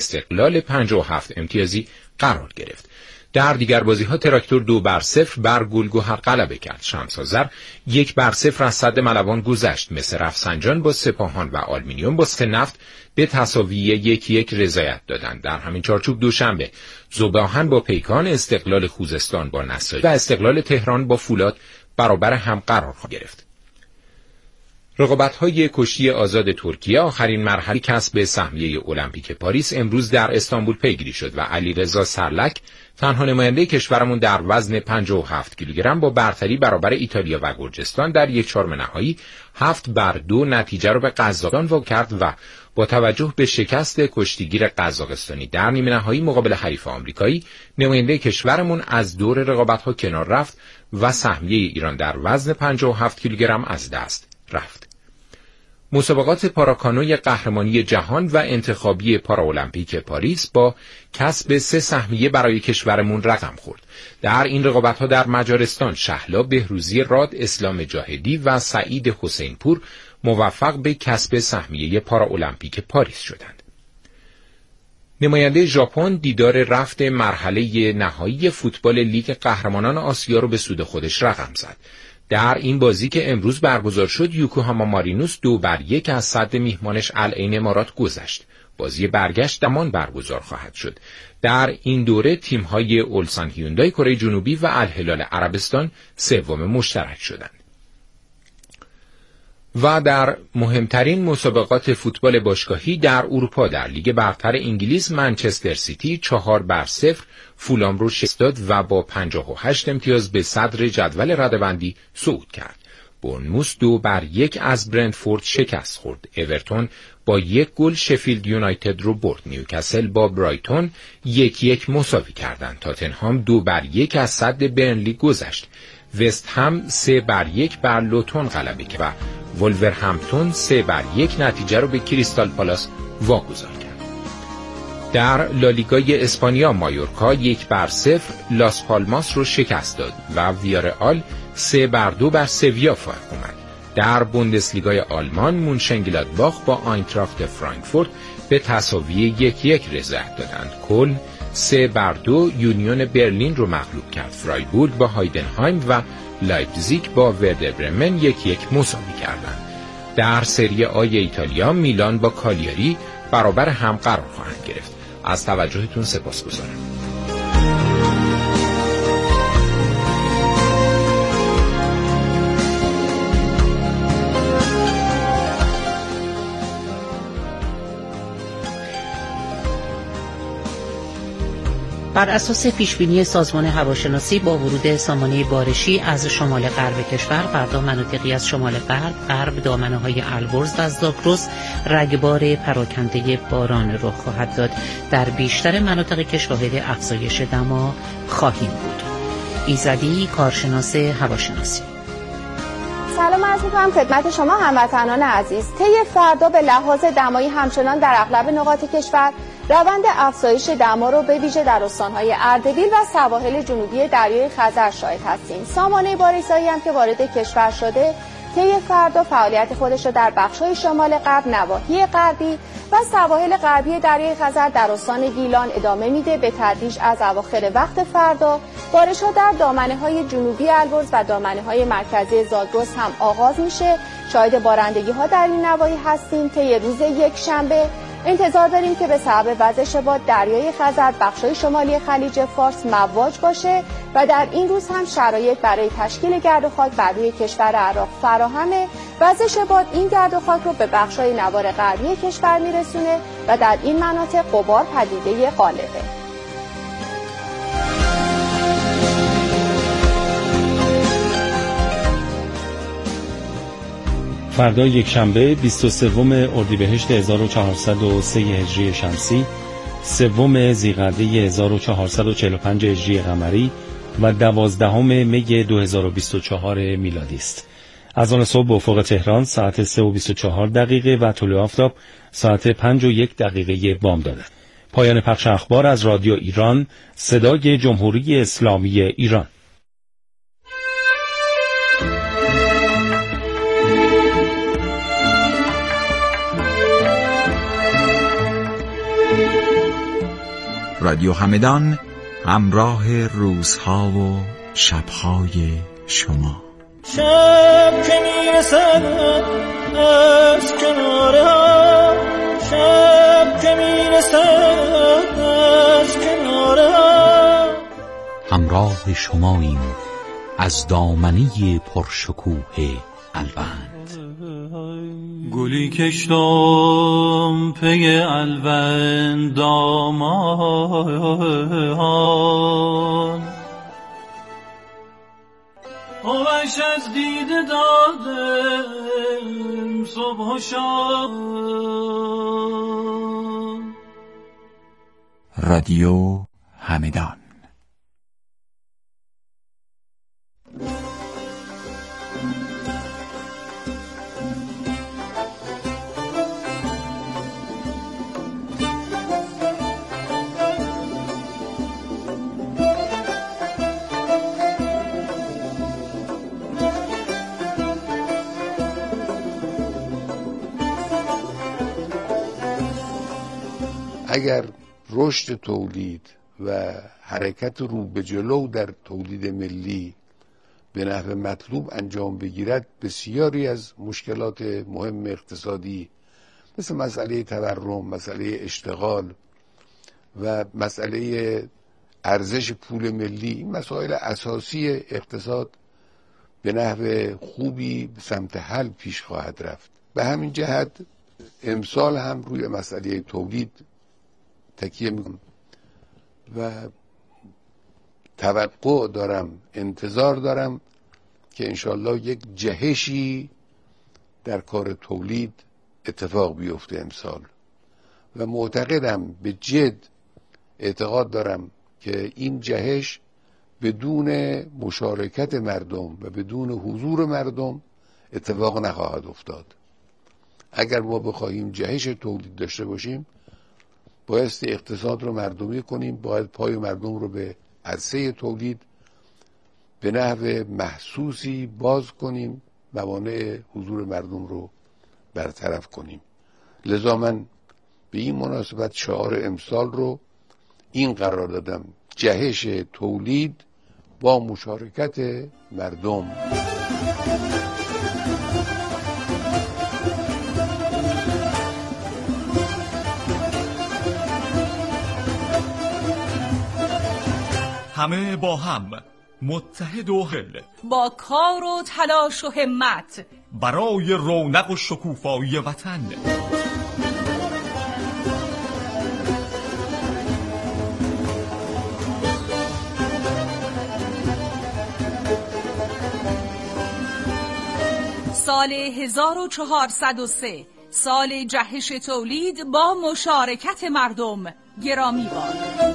استقلال 57 امتیازی قرار گرفت. در دیگر بازی‌ها تراکتور 2-0 بر گلگهر غلبه کرد. شمس آذر 1-0 از سد ملوان گذشت. مس رفسنجان با سپاهان و آلومینیوم با سنفت به تساوی 1-1 رضایت دادند. در همین چارچوب دوشنبه ذوب‌آهن با پیکان، استقلال خوزستان با نساجی و استقلال تهران با فولاد برابر هم قرار گرفت. رقابت‌های کشتی آزاد ترکیه آخرین مرحله کسب سهمیه المپیک پاریس امروز در استانبول پیگیری شد و علیرضا سرلک تنها نماینده کشورمون در وزن 57 کیلوگرم با برتری برابر ایتالیا و گرجستان در 1/4 نهایی 7-2 نتیجه را به قزاقستان واگذار کرد و با توجه به شکست کشتیگیر قزاقستانی در نیمه نهایی مقابل حریف آمریکایی، نماینده کشورمون از دور رقابت‌ها کنار رفت و سهمیه ایران در وزن 57 کیلوگرم از دست رفت. مسابقات پاراکانوی قهرمانی جهان و انتخابی پاراولمپیک پاریس با کسب 3 سهمیه برای کشورمون رقم خورد. در این رقابت‌ها در مجارستان شهلا بهروزی راد، اسلام جاهدی و سعید حسینپور موفق به کسب سهمیه پاراولمپیک پاریس شدند. نماینده ژاپن دیدار رفت مرحله نهایی فوتبال لیگ قهرمانان آسیا رو به سود خودش رقم زد. در این بازی که امروز برگزار شد، یوکوهاما مارینوس 2-1 از سد میهمانش العین امارات گذشت. بازی برگشت دمان برگزار خواهد شد. در این دوره تیم‌های اولسان هیوندای کره جنوبی و الهلال عربستان سوم مشترک شدند. و در مهمترین مسابقات فوتبال باشگاهی در اروپا در لیگ برتر انگلیس منچستر سیتی 4-0 فولام رو شکست داد و با 58 امتیاز به صدر جدول رده‌بندی صعود کرد. بورنموث 2-1 از برنتفورد شکست خورد. اورتون با 1 گل شفیلد یونایتد رو برد. نیوکاسل با برایتون 1-1 مساوی کردند. تاتنهام 2-1 از سد برنلی گذشت. وست هم 3-1 بر لوتون غلبه کرد و ولورهمپتون 3-1 نتیجه رو به کریستال پالاس واگذار کرد. در لالیگای اسپانیا مایورکا 1-0 لاس پالماس رو شکست داد و ویارئال 3-2 بر سویا فائق اومد. در بوندسلیگای آلمان مونشنگلادباخ با آینتراخت فرانکفورت به تساوی 1-1 رضایت دادند. کلن 3-2 یونیون برلین رو مغلوب کرد. فرایبورگ با هایدنهایم و لایپزیگ با وردر برمن 1-1 مساوی کردند. در سری آ ایتالیا میلان با کالیاری برابر هم قرار خواهند گرفت. از توجهتون سپاسگزارم. بر اساس پیشبینی سازمان هواشناسی با ورود سامانه بارشی از شمال غرب کشور، فردا مناطقی از شمال غرب دامنه‌های البرز و زاگرس رگبار پراکنده باران رخ خواهد داد. در بیشتر مناطق که شاهد افزایش دما خواهیم بود. ایزدی، کارشناس هواشناسی. سلام عرض می‌کنم خدمت شما هموطنان عزیز. طی فردا به لحاظ دمایی همچنان در اغلب نقاط کشور روند افزایش دما رو به ویژه در استان‌های اردبیل و سواحل جنوبی دریای خزر شاهد هستیم. سامانه بارش‌زایی هم که وارد کشور شده طی فردا فعالیت خودش را در بخش‌های شمال غرب، نواحی غربی و سواحل غربی دریای خزر در استان گیلان ادامه میده. به تدریج از اواخر وقت فردا بارش‌ها در دامنه‌های جنوبی البرز و دامنه‌های مرکزی زاگرس هم آغاز میشه. شاهد بارندگی‌ها در این نواحی هستیم. طی روز یکشنبه انتظار داریم که به سبب وزش باد دریای خزر بخش‌های شمالی خلیج فارس مواج باشه و در این روز هم شرایط برای تشکیل گرد و خاک بر روی کشور عراق فراهمه. وزش باد این گرد و خاک رو به بخش‌های نوار غربی کشور میرسونه و در این مناطق غبار پدیده غالبه. فردا یکشنبه 23 اردیبهشت 1403 هجری شمسی، 3 ذی‌قعده 1445 هجری قمری و 12 می 2024 میلادی است. از آن صبح به افق تهران ساعت 3:24 و طلوع آفتاب ساعت 5:01 بامداد. پایان پخش اخبار از رادیو ایران، صدای جمهوری اسلامی ایران. رادیو همدان، همراه روزها و شبهای شما. شب که میرسد از کناره ها، شب که میرسد از کناره ها، همراه شماییم از دامنه پرشکوه الوند. گلی کشتم پی الوند دامان، آوش از دیده دادم صبح و شام. رادیو همدان. اگر رشد تولید و حرکت رو به جلو در تولید ملی به نحو مطلوب انجام بگیرد، بسیاری از مشکلات مهم اقتصادی مثل مسئله تورم، مسئله اشتغال و مسئله ارزش پول ملی، این مسائل اساسی اقتصاد به نحو خوبی به سمت حل پیش خواهد رفت. به همین جهت امسال هم روی مسئله تولید تکیه میکنم و توقع دارم، انتظار دارم که انشالله یک جهشی در کار تولید اتفاق بیفته امسال و معتقدم، به جد اعتقاد دارم که این جهش بدون مشارکت مردم و بدون حضور مردم اتفاق نخواهد افتاد. اگر ما بخواهیم جهش تولید داشته باشیم، بایستی اقتصاد رو مردمی کنیم، باید پای مردم رو به عرصه تولید به نحو محسوسی باز کنیم، موانع حضور مردم رو برطرف کنیم. لذا من به این مناسبت شعار امسال رو این قرار دادم: جهش تولید با مشارکت مردم. همه با هم، متحد و حل، با کار و تلاش و همت برای رونق و شکوفایی وطن. سال 1403، سال جهش تولید با مشارکت مردم. گرامی باد.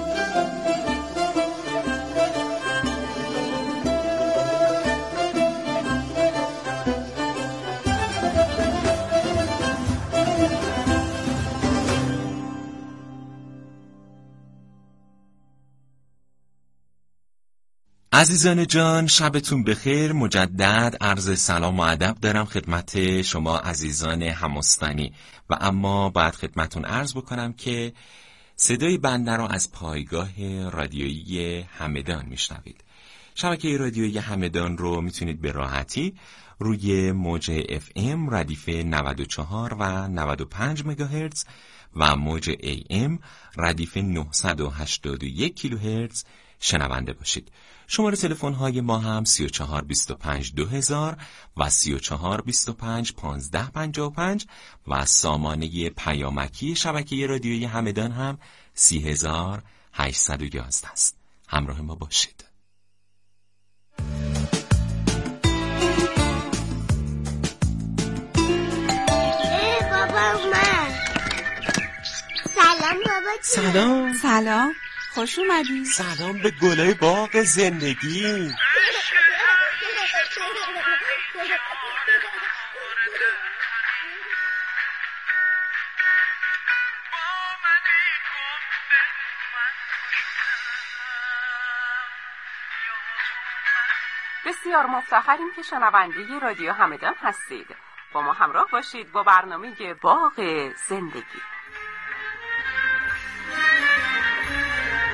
عزیزان جان، شبتون بخیر. مجدد عرض سلام و ادب دارم خدمت شما عزیزان همستانی و اما باید خدمتون عرض بکنم که صدای بنده را از پایگاه رادیویی همدان میشنوید. شبکه رادیویی همدان رو میتونید به راحتی روی موج FM ردیف 94 و 95 مگاهرتز و موج AM ردیف 981 کیلوهرتز شنونده باشید. شماره تلفن های ما هم 3425 2000 و 3425 1555 و سامانه پیامکی شبکه رادیویی همدان هم 3811 است. همراه ما باشید. بابا من. سلام بابا. سلام. سلام، خوش اومدی. سلام به گلای باغ زندگی. بسیار مفتخریم که شنونده رادیو همدان هستید. با ما همراه باشید با برنامه باغ زندگی.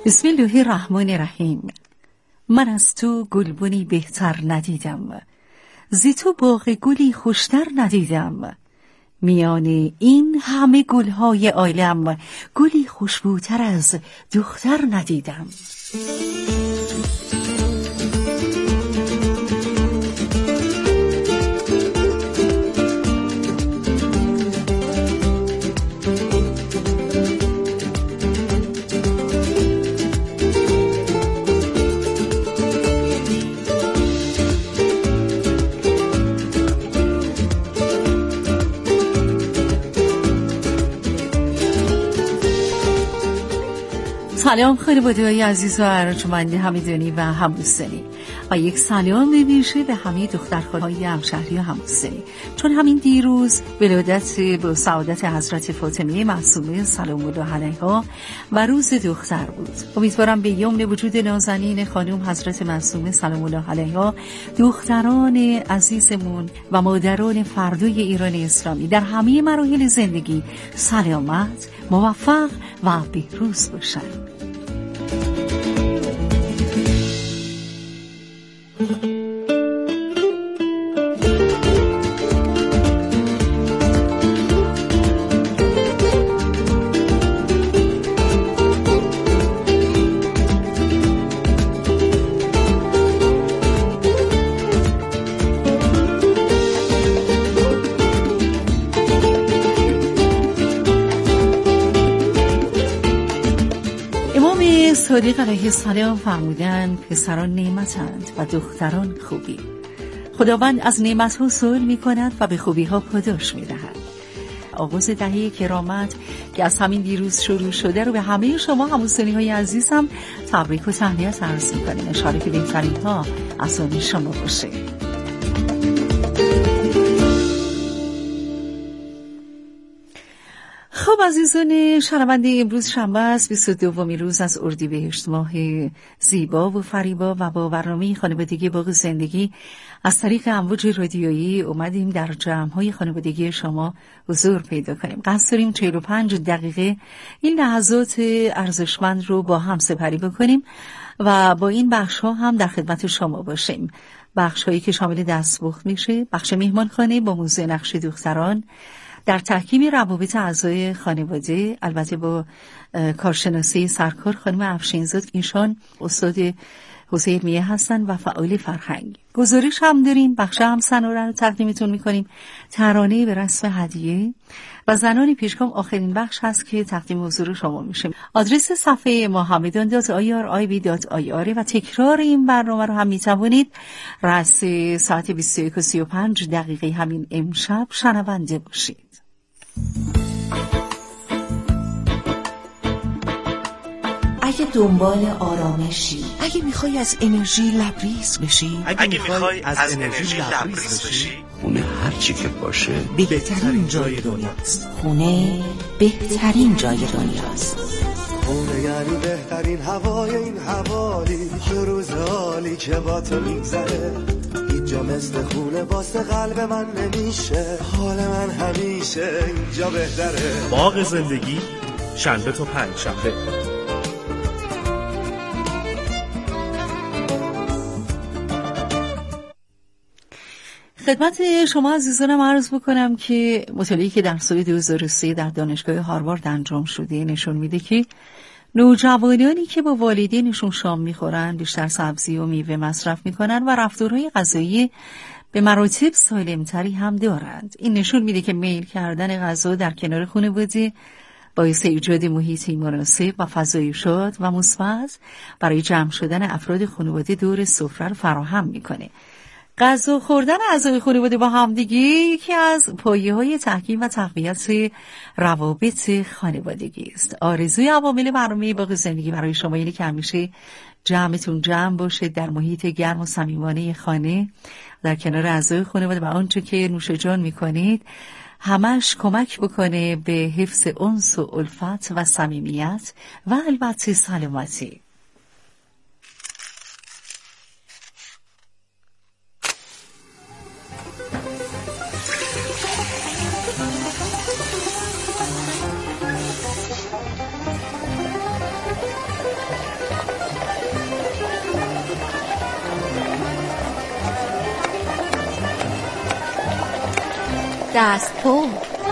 بسم الله الرحمن الرحیم. من از تو گلبنی بهتر ندیدم، زی تو باغ گلی خوشتر ندیدم. میان این همه گلهای عالم گلی خوشبوتر از دختر ندیدم. سلام خانواده‌های عزیز و ارجمند همدانی و همدوستانی و یک سلام ویژه به همه دخترخاله‌های همشهری و همدوستانی، چون همین دیروز ولادت با سعادت حضرت فاطمه معصومه سلام الله علیها و روز دختر بود. امیدوارم به یمن وجود نازنین خانم حضرت معصومه سلام الله علیها دختران عزیزمون و مادران فردای ایران اسلامی در همه مراحل زندگی سلامت، موفق و پیروز باشند. صادق علیه السلام فرمودند پسران نعمتند و دختران خوبی. خداوند از نعمت‌ها سؤال می‌کند و به خوبی‌ها پاداش می‌دهد. آغاز دهه کرامت که از همین دیروز شروع شده رو به همه شما هموطنی‌های عزیزم تبریک و تهنیت عرض می‌کنیم. انشاءالله که بهترین‌ها از آن شما باشه. خب عزیزان شنونده، امروز شنبه است، 22 روز از اردیبهشت ماه زیبا و فریبا و با برنامه خانوادگی باغ زندگی از طریق امواج رادیویی اومدیم در جمع‌های خانوادگی شما حضور پیدا کنیم. قصد داریم 45 دقیقه این لحظات ارزشمند رو با هم سپری بکنیم و با این بخش‌ها هم در خدمت شما باشیم. بخش‌هایی که شامل دستپخت میشه، بخش میهمانخانه با موضوع نقش دختران در تحکیم روابط اعضای خانواده، البته با کارشناسی سرکار خانم افشین‌زاد، ایشان استاد حوزه علمیه هستن و فعال فرهنگ. گزارش هم داریم، بخش هم سناره رو تقدیمتون میکنیم، ترانه به رسم هدیه و زنان پیشگام آخرین بخش هست که تقدیم حضور شما میشه. آدرس صفحه ما hamedan.ir.ir و تکرار این برنامه رو هم میتوانید رأس ساعت 21:35 همین امشب شنونده باشید. اگه دنبال آرامشی، اگه میخوای از انرژی لبریز بشی، اگه میخوای از انرژی لبریز بشی، خونه هر چی که باشه بهترین جای دنیاست. خونه بهترین جای دنیاست. خونه یعنی بهترین هوای این حوالی، یه روز حالی که با تو میگذره. هیچ جا مثل خونه واسه قلب من نمیشه، حال من همیشه اینجا بهتره. باغ زندگی، شنبه تا پنجشنبه. خدمت شما عزیزانم عرض بکنم که مطالعه‌ای که در سال 2003 در دانشگاه هاروارد انجام شده نشون میده که نوجوانانی که با والدینشون شام میخورن بیشتر سبزی و میوه مصرف میکنن و رفتارهای غذایی به مراتب سالمتری هم دارند. این نشون میده که میل کردن غذا در کنار خانواده باعث ایجاد محیطی مناسب و فضای شاد و مثبت برای جمع شدن افراد خانواده دور سفره رو فراهم میکنه. غذا خوردن اعضای خانواده با همدیگه یکی از پایه‌های تحکیم و تقویت روابط خانوادگی است. آرزوی عوامل برنامه باغ زندگی برای شما اینه که همیشه جمعتون جمع باشه در محیط گرم و صمیمانه خانه، در کنار اعضای خانواده و آنچه که نوش جان میکنید همش کمک بکنه به حفظ انس و الفت و صمیمیت و البته سلامتی. دستپو.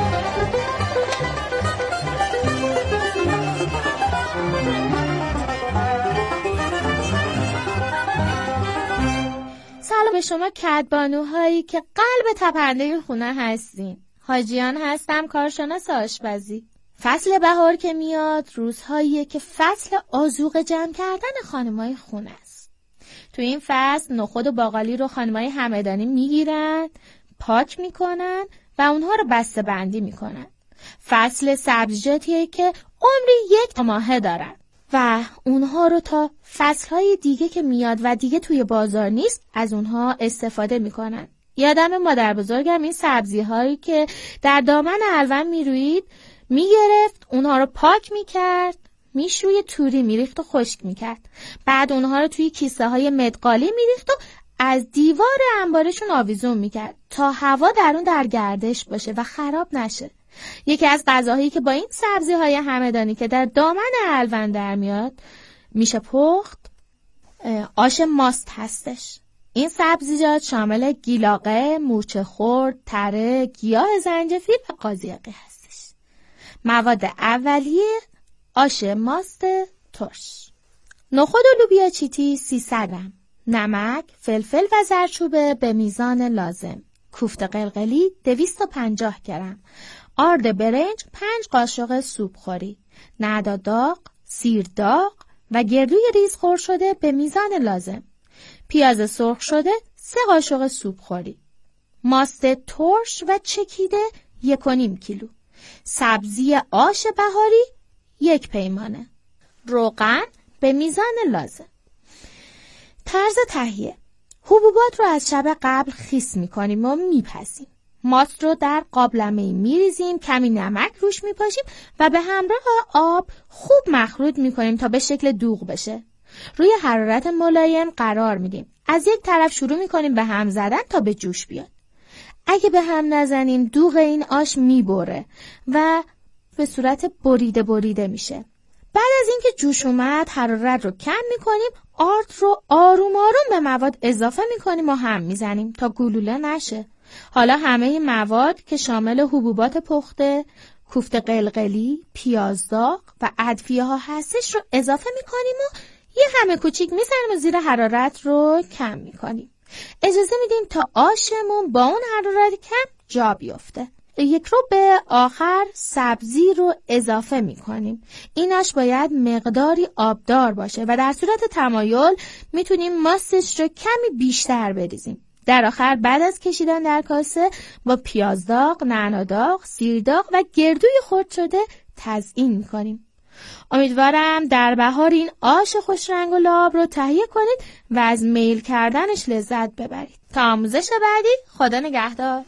سلام به شما کدبانوهایی که قلب تپنده خونه هستین. حاجیان هستم، کارشناس آشپزی. فصل بهار که میاد روزهاییه که فصل آذوقه جمع کردن خانمای خونه است. تو این فصل نخود و باقالی رو خانمای همدانی میگیرن، پاک میکنن و اونها رو بسته بندی میکنن. فصل سبزیجاتیه که عمری 1 ماه دارن و اونها رو تا فصلهای دیگه که میاد و دیگه توی بازار نیست از اونها استفاده میکنن. یادم مادر بزرگم این سبزی هایی که در دامن الون میروید میگرفت، اونها رو پاک میکرد، میشوی توری میریخت و خشک میکرد. بعد اونها رو توی کیسه های مدقالی میریخت و از دیوار انبارشون آویزون میکرد تا هوا در اون در گردش باشه و خراب نشه. یکی از غذاهایی که با این سبزی های همدانی که در دامن الون در میاد میشه پخت آش ماست هستش. این سبزیجات شامل گیلاقه، مورچه خرد، تره، گیاه زنجفیل و قاضیقی هستش. مواد اولیه آش ماست ترش. نخود و لوبیا چیتی 300 گرم، نمک، فلفل و زردچوبه به میزان لازم، کوفته قلقلی 250 گرم، آرد برنج 5 قاشق سوپ خوری، نعنا داغ، سیر داغ و گردوی ریز خرد شده به میزان لازم، پیاز سرخ شده 3 قاشق سوپ خوری، ماست ترش و چکیده 1.5 کیلو، سبزی آش بهاری 1 پیمانه، روغن به میزان لازم. طرز تهیه: حبوبات رو از شب قبل خیس میکنیم و میپزیم. ماست رو در قابلمه‌ای میریزیم، کمی نمک روش میپاشیم و به همراه آب خوب مخلوط میکنیم تا به شکل دوغ بشه. روی حرارت ملایم قرار میدیم. از یک طرف شروع میکنیم به هم زدن تا به جوش بیاد. اگه به هم نزنیم دوغ این آش میبره و به صورت بریده میشه. بعد از اینکه جوش اومد حرارت رو کم میکنیم، آرد رو آروم آروم به مواد اضافه میکنیم و هم میزنیم تا گلوله نشه. حالا همه این مواد که شامل حبوبات پخته، کوفته قلقلی، پیاز داغ و ادویه ها هستش رو اضافه میکنیم و یه همه کوچیک میزنیم و زیر حرارت رو کم میکنیم. اجازه میدیم تا آشمون با اون حرارت کم جا بیفته. 1 رو به آخر سبزی رو اضافه میکنیم. این آش باید مقداری آبدار باشه و در صورت تمایل میتونیم ماستش رو کمی بیشتر بریزیم. در آخر بعد از کشیدن در کاسه با پیاز داغ، نعنا داغ، سیر داغ و گردوی خرد شده تزیین میکنیم. امیدوارم در بهار این آش خوش رنگ و لعاب رو تهیه کنید و از میل کردنش لذت ببرید. تا آموزش بعدی، خدا نگهدار.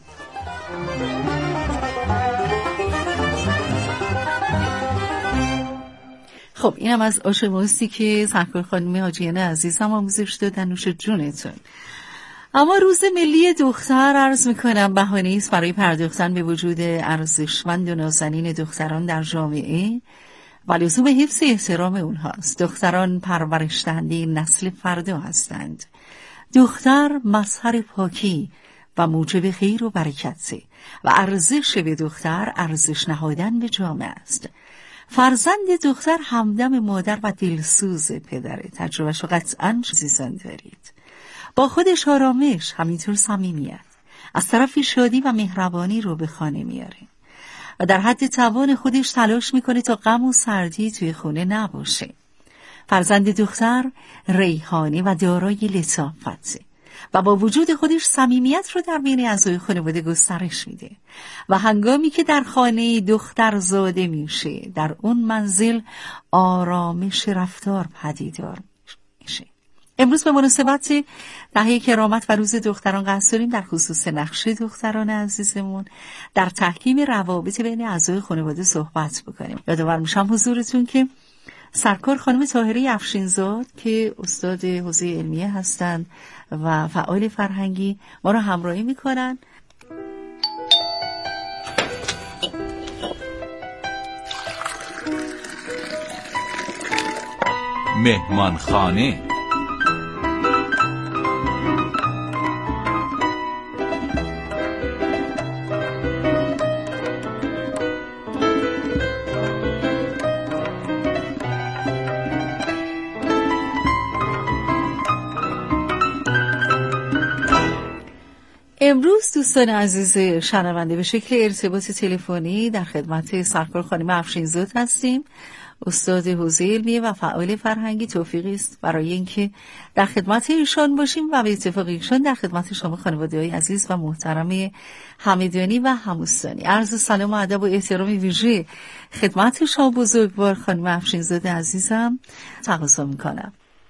خب اینم از آش ماستی که سرکار خانم حاجیان عزیزم آموزش دادن. نوش جونتون. اما روز ملی دختر عرض میکنم بهانه است برای پرداختن به وجود ارزشمند و نازنین دختران در جامعه و لزوم حفظ احترام اونهاست. دختران پرورش دهنده نسل فردا هستند. دختر مظهر پاکی و موجب خیر و برکته و ارزش به دختر ارزش نهادن به جامعه است. فرزند دختر همدم مادر و دلسوز پدره. تجربهشو قطعاً عزیزان دارید. با خودش آرامش، همینطور صمیمیت، از طرفی شادی و مهربانی رو به خانه میاره و در حد توان خودش تلاش میکنه تا غم و سردی توی خونه نباشه. فرزند دختر ریحانه و دارای لطافته و با وجود خودش صمیمیت رو در بین اعضای خانواده گسترش میده و هنگامی که در خانه دختر زاده میشه در اون منزل آرامش رفتار پدیدار میشه. امروز به مناسبت دهه کرامت و روز دختران قصد داریم در خصوص نقش دختران عزیزمون در تحکیم روابط بین اعضای خانواده صحبت بکنیم. یادآور میشم حضورتون که سرکار خانم طاهره افشینزاد که استاد حوزه علمیه هستند و فعال فرهنگی ما را همراهی میکنن. مهمانخانه. امروز دوستان عزیز شنونده به شکل ارتباط تلفنی در خدمت سرکار خانم افشین‌زاد هستیم. استاد حوزه علمیه و فعال فرهنگی توفیقی است برای اینکه در خدمت ایشان باشیم و به اتفاق ایشان در خدمت شما خانواده‌های عزیز و محترم همدانی و هموستانی. عرض سلام و ادب و احترام ویژه خدمت شما بزرگوار خانم افشین‌زاد عزیزم تقاضا می‌کنم.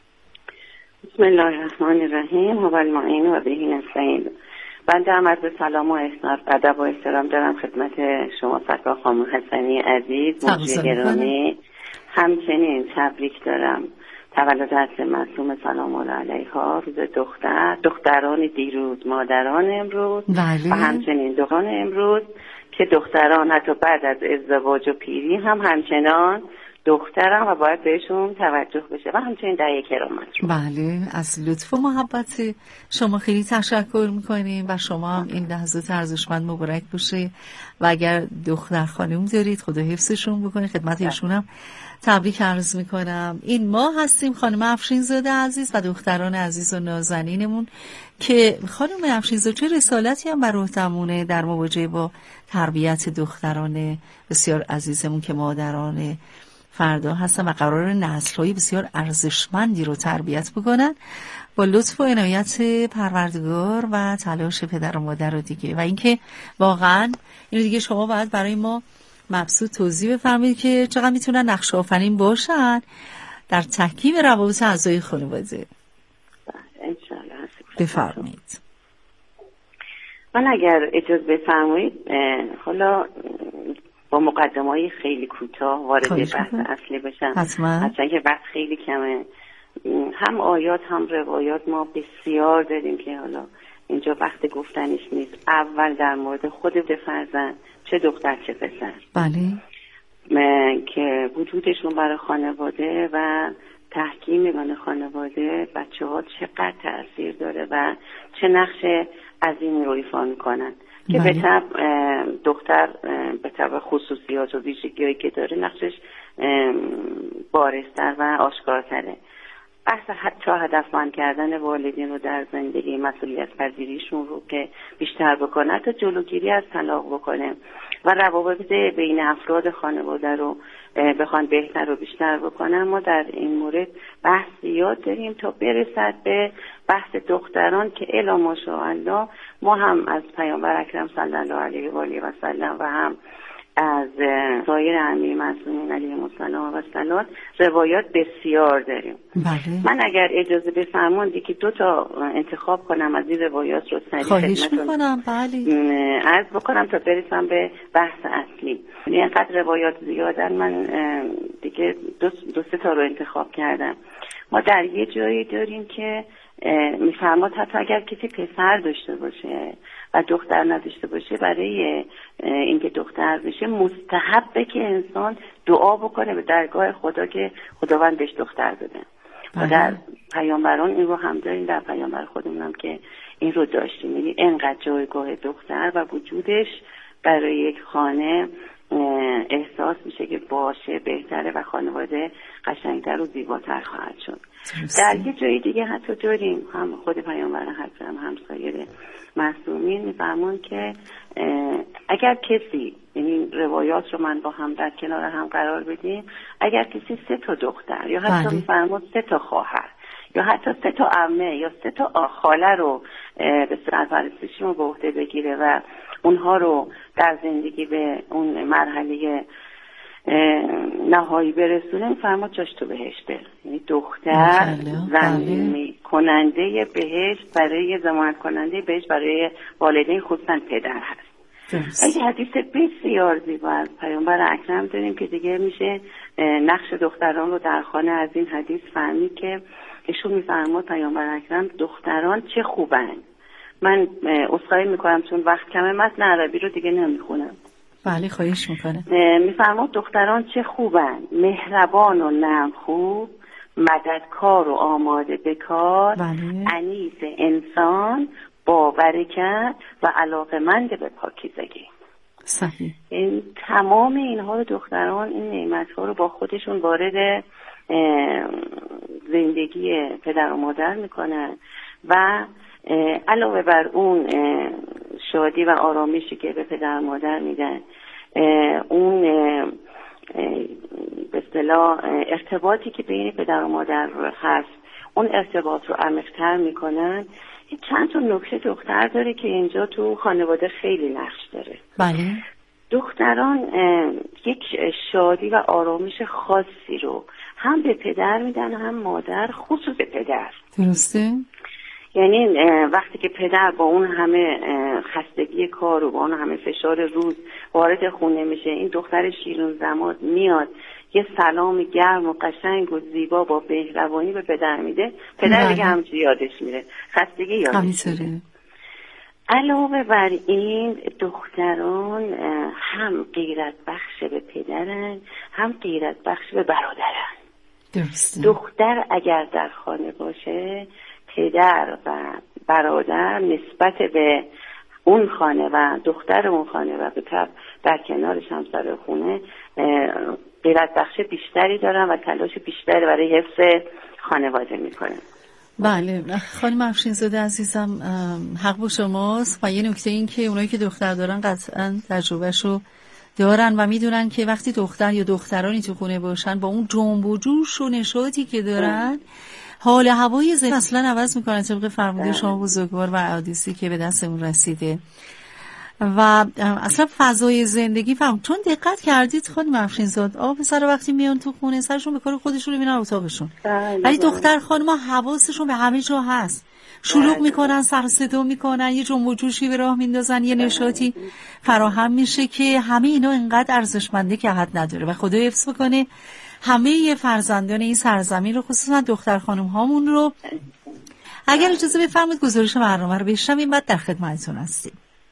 بسم الله الرحمن الرحیم و المعین و بهی نستعین. بنده هم عرض سلام و ادب و احترام دارم خدمت شما سرکار خانم حسنی عزیز مجری گرامی. همچنین تبریک دارم تولد اصل معصوم سلام الله علیها، روز دختران دیروز مادران امروز و همچنین دختران امروز که دختران حتی بعد از ازدواج و پیری هم همچنان دخترم و باید بهشون توجه بشه و همچنین دعیه کرامت. بله، از لطف و محبت شما خیلی تشکر میکنیم و شما هم این لحظات ارزشمند مبارک باشه و اگر دختر خانم دارید خدا حفظشون بکنه. خدمت ایشون هم تبریک عرض میکنم. این ما هستیم خانم افشین‌زاده عزیز و دختران عزیز و نازنینمون که خانم افشین‌زاده چه رسالتی هم بر عهده‌مونه در مواجهه با تربیت دختران بسیار عزیزمون که مادران فردا هستن و قرار نسل‌های بسیار ارزشمندی رو تربیت بکنن با لطف و عنایت پروردگار و تلاش پدر و مادر رو دیگه. و اینکه واقعا اینو دیگه شما باید برای ما مبسوط توضیح بفرمایید که چقدر میتونن نقش آفرین باشن در تحکیم روابط اعضای خانواده. انشالله. بفرمایید. من اگر اجازه بفرمایید حالا با مقدمه‌های خیلی کوتاه وارد بحث اصلی بشم. حتما که وقت خیلی کمه. هم آیات هم روایات ما بسیار داریم که حالا اینجا وقت گفتنش نیست. اول در مورد خود فرزند، چه دختر چه پسر، بله، که وجودشون برای خانواده و تحکیم بین خانواده بچه ها چقدر تأثیر داره و چه نقش عظیمی رو ایفا میکنن که به طب دختر به طب خصوصیات و ویژگی‌هایی که داره نقشش بارزتر و آشکارتره. بحث حتی هدفمند کردن والدین رو در زندگی، مسئولیت پذیریشون رو که بیشتر بکنه تا جلوگیری از طلاق بکنه و روابط بین افراد خانواده رو بخوان بهتر و بیشتر بکنن. ما در این مورد بحث زیاد داریم تا برسد به بحث دختران که الی ماشاءالله ما هم از پیامبر اکرم صلی الله علیه و آله و سلم و هم از سایر ائمه معصومین علیهم السلام و السلام روایات بسیار داریم. بله. من اگر اجازه بفرمایید که 2 تا انتخاب کنم از این روایات رو سریع خواهش میکنم. بله. عرض بکنم تا برسم به بحث اصلی. یعنی اینقدر روایات زیادن من دیگه 2-3 تا رو انتخاب کردم. ما در یه جایی داریم که میفرماد حتی اگر کسی پسر داشته باشه و دختر نداشته باشه برای اینکه دختر بشه مستحبه که انسان دعا بکنه به درگاه خدا که خداوند بهش دختر بده. و در پیامبران این رو هم داریم، در پیامبر خودمون هم که این رو داشتیم. یعنی انقدر جایگاه دختر و وجودش برای یک خانه احساس میشه که باشه بهتره و خانواده قشنگتر و زیباتر خواهد شد. در یه جایی دیگه حتی داریم هم خود پیامبر حضرت هم سایر معصومین میفرمون که اگر کسی، یعنی روایات رو من با هم در کنار هم قرار بدیم، اگر کسی 3 تا دختر یا حتی میفرمون 3 تا خواهر یا حتی 3 تا عمه یا 3 تا خاله رو به صورت پرستشی رو به عهده بگیره و اونها رو در زندگی به اون مرحله نهایی برسونه، میفرماد جاش تو بهشته. یعنی دختر ضمانت کننده بهشت برای ضمانت کننده بهشت برای والدین خصوصا پدر هست. این حدیث بسیار زیبا از پیامبر اکرم داریم که دیگه میشه نقش دختران رو در خانه از این حدیث فهمید که ایشون میفرماد پیامبر اکرم دختران چه خوبن. من عذرخواهی میکنم چون وقت کمه، متن عربی رو دیگه نمیخونم. بله خواهش میکنه. میفرماد دختران چه خوبن، مهربان و نرم خوب، مددکار و آماده به کار، انیس انسان، با برکت و علاقمند به پاکیزگی. صحیح. این تمام اینها رو دختران این نعمت‌ها رو با خودشون وارد زندگی پدر و مادر میکنن و علاوه بر اون شادی و آرامشی که به پدر مادر میدن، اون به اصطلاح ارتباطی که بین پدر و مادر هست، اون ارتباط رو عمیق‌تر میکنن. چند تا نکته دختر داره که اینجا تو خانواده خیلی نقش داره. بله. دختران یک شادی و آرامش خاصی رو هم به پدر میدن هم مادر، خصوص به پدر. درسته؟ یعنی وقتی که پدر با اون همه خستگی کار و با اون همه فشار روز وارد خونه میشه، این دختر شیرین زماد میاد یه سلام گرم و قشنگ و زیبا با مهربانی به پدر میده، پدر دیگه همچی یادش میره، خستگی یادش میره. علاوه بر این دختران هم غیرت بخش به پدرن، هم غیرت بخش به برادرن. درسته. دختر اگر در خانه باشه، پدر و برادر نسبت به اون خانه و دختر اون خانه و به طب در کنارش همسر خونه غیرت بخش بیشتری دارن و تلاش بیشتری برای حفظ خانواده میکنن. بله خانم افشین‌زاده عزیزم، حق با شماست. و یه نکته این که اونایی که دختر دارن قطعا تجربهشو دارن و میدونن که وقتی دختر یا دخترانی تو خونه باشن با اون جنب و جوش و نشاطی که دارن حال هوای ذهن اصلا عوض میکنن، طبق فرموده شما بزرگوار و احادیثی که به دستمون رسیده و اصلا فضای زندگی فهم. چون دقت کردید خانم افشین‌زاده پسرا وقتی میان تو خونه سرشون به کار خودشون رو میبینن اتاقشون، ولی دختر خانم‌ها حواسشون به همه جا هست، شلوغ میکنن، سر صدا میکنن، یه جنب و جوشی به راه میندازن، یه نشاطی فراهم میشه که همه اینا اینقدر ارزشمنده که حد نداره و خدا حفظ بکنه همه فرزندان این سرزمین رو، خصوصا دختر خانم هامون رو. اگر اجازه بفرمایید گزارش برنامه رو بشنویم، بعد در خدمتتون هستیم.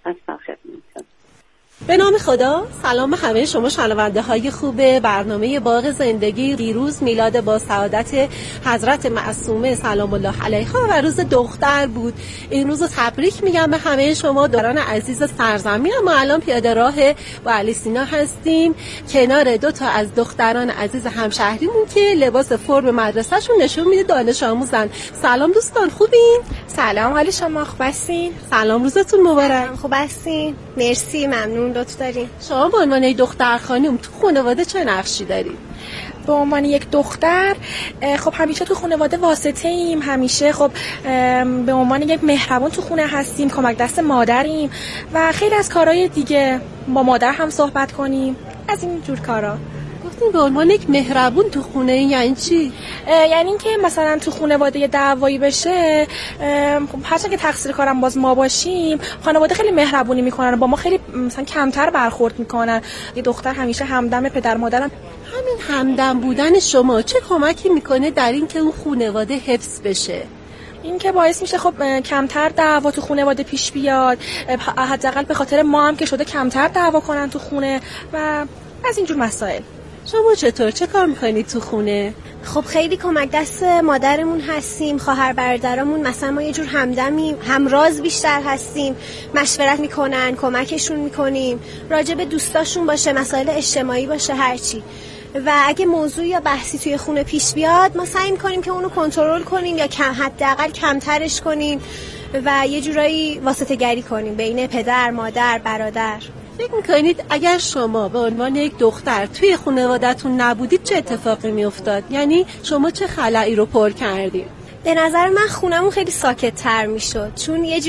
به نام خدا، سلام همه شما شنونده های خوب برنامه باغ زندگی. دیروز میلاد با سعادت حضرت معصومه سلام الله علیها و روز دختر بود. این روز تبریک میگم به همه شما دختران عزیز سرزمین. ما الان پیاده راه با علی سینا هستیم کنار دو تا از دختران عزیز همشهریمون که لباس فرم مدرسه‌شون نشون میده دانش آموزن. سلام دوستان، خوبین؟ سلام، حال شما خوب هستین؟ سلام، روزتون مبارک. خوب هستین؟ مرسی، ممنون. لطف دارین. شما به عنوان یک دختر خانم تو خانواده چه نقشی دارید؟ به عنوان یک دختر خب همیشه تو خانواده واسطه ایم، همیشه خب به عنوان یک مهربان تو خونه هستیم، کمک دست مادریم و خیلی از کارهای دیگه، با مادر هم صحبت کنیم، از این جور کارا. گفتین به عنوان یک مهربون تو خونه، یعنی چی؟ یعنی اینکه مثلا تو خانواده دعوایی بشه، هرچند که تقصیر کارم باز ما باشیم، خانواده خیلی مهربونی میکنن، با ما خیلی مثلا کمتر برخورد میکنن. یه دختر همیشه همدم پدر مادرم. همین همدم بودن شما چه کمکی میکنه در این که اون خانواده حفظ بشه؟ این که باعث میشه خب کمتر دعوا تو خانواده پیش بیاد، حداقل به خاطر ما هم که شده کمتر دعوا کنن تو خونه و از اینجور مسائل. شما چطور؟ چه کار میکنید تو خونه؟ خب خیلی کمک دست مادرمون هستیم، خواهر برادرامون مثلا ما یه جور همدمیم، همراز بیشتر هستیم، مشورت میکنن، کمکشون میکنیم، راجع به دوستاشون باشه، مسائل اجتماعی باشه، هرچی. و اگه موضوع یا بحثی توی خونه پیش بیاد ما سعی میکنیم که اونو کنترل کنیم یا حداقل کمترش کنیم و یه جورایی واسطه گری کنیم بین پدر، مادر، برادر. فکر میکنید اگر شما به عنوان یک دختر توی خانواده‌تون نبودید چه اتفاقی میافتاد؟ یعنی شما چه خلایی رو پر کردید؟ به نظر من خونمون خیلی ساکت تر میشد، چون یه